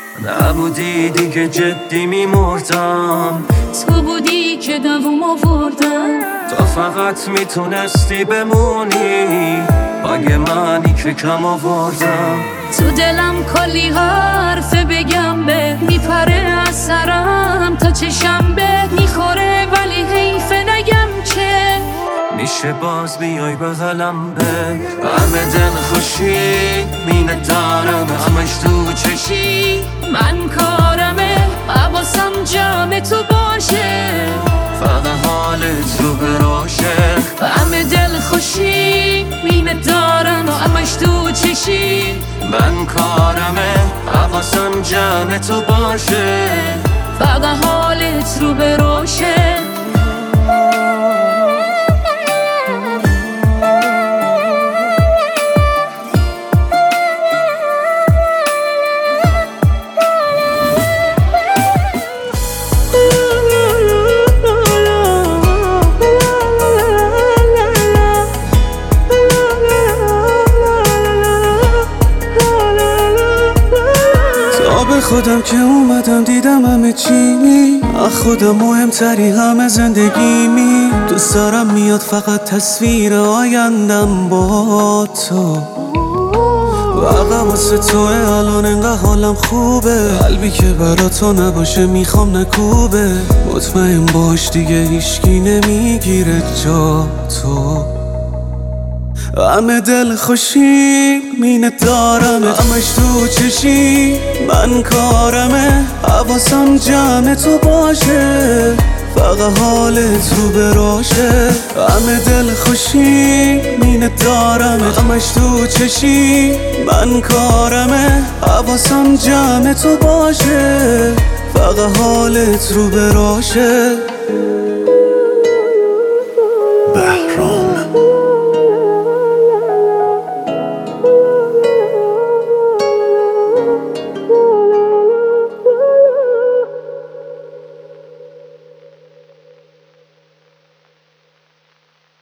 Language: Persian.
نبودی دیگه جدی میمردم، تو بودی که دووم آوردم. تو فقط میتونستی بمونی، باگ منی که کم آوردم. تو دلم کلی حرف بگم به میپره از سرم تا چشم به میخوره، ولی حیف نگم که میشه باز بیای بغلم به همه دل خوشی مینه دارم، همش تو چشی من کارمه حواسم جمع تو باشه، فقط حالت رو براشه. همه دل خوشی مینه دارم و همش تو چشی من کارمه حواسم جمع تو باشه، فقط حالت رو براشه. به خودم که اومدم دیدم همه چی از خودم مهمتری همه زندگیمی. دوست دارم میاد فقط تصویر آیندم با تو، واقعا واسه توه الان انقدر حالم خوبه، قلبی که برا تو نباشه میخوام نکوبه. مطمئن باش دیگه هیچکی نمیگیره جا تو، همه دل خوشی مینه دارم، همش تو چشی من کارمه حواسم جمع تو باشه، فقط حالت رو براشه. همه دل خوشی مینه دارم، همش تو چشی من کارمه حواسم جمع تو باشه، فقط حالت رو براشه.